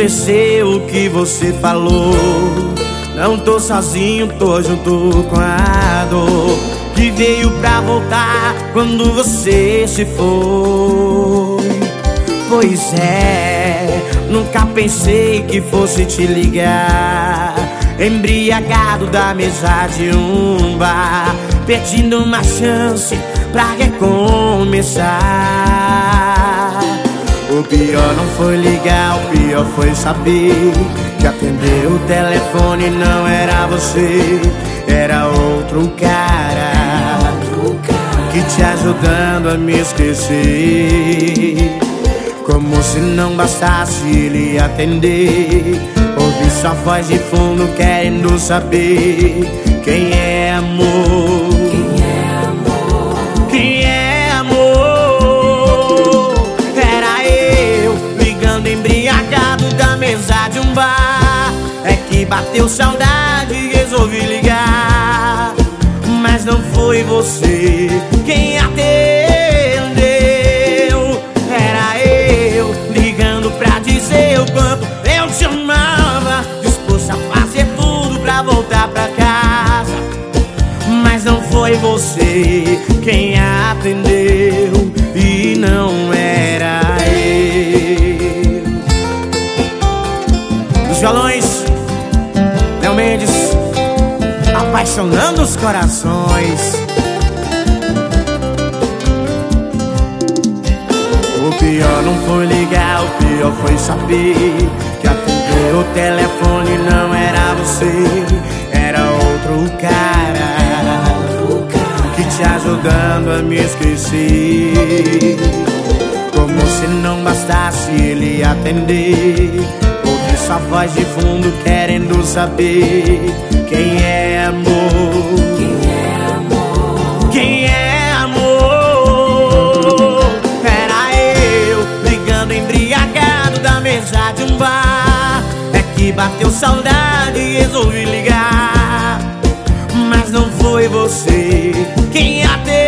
aconteceu o que você falou. Não tô sozinho, tô junto com a dor que veio pra voltar quando você se foi. Pois é, nunca pensei que fosse te ligar, embriagado da mesa de um bar, pedindo uma chance pra recomeçar. O pior não foi ligar, o pior foi saber que atendeu o telefone não era você, era outro cara que te ajudando a me esquecer. Como se não bastasse ele atender, ouvi sua voz de fundo querendo saber quem é amor. Quem é amor? Era eu ligando embriagado da mesa de um bar. É que bateu saudade e resolvi ligar, mas não foi você quem atendeu. Era eu ligando pra dizer o quanto eu te amava, disposto a fazer tudo pra voltar pra casa, mas não foi você quem atendeu e não era eu. Os violões, Léo Mendes, apaixonando os corações. O pior não foi ligar, o pior foi saber que atendeu o telefone não era você, era outro cara que te ajudando a me esquecer. Como se não bastasse ele atender, ouvi sua voz de fundo querendo saber quem é amor. Quem é amor? Era eu ligando embriagado da mesa de um bar. É que bateu saudade e resolvi ligar, mas não foi você quem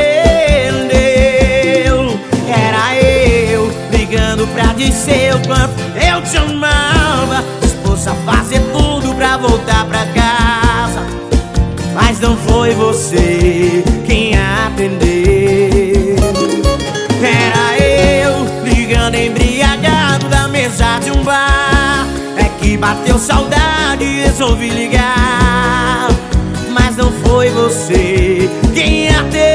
atendeu. Era eu ligando pra dizer o quanto eu te amava, disposto a fazer tudo pra voltar pra casa, mas não foi você quem atendeu. Era eu ligando embriagado da mesa de um bar. É que bateu saudade e resolvi ligar, mas não foi você quem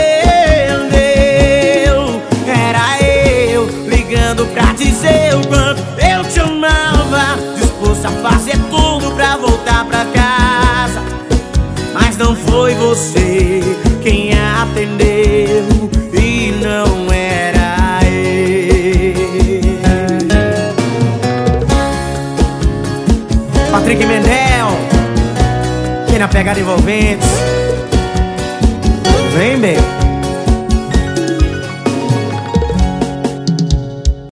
atendeu. Era eu ligando pra dizer o quanto eu te amava, disposto a fazer tudo pra voltar pra casa, mas não foi você quem atendeu e não era eu. Patrick Mendel, quem na pegada envolvente. Vem, bem.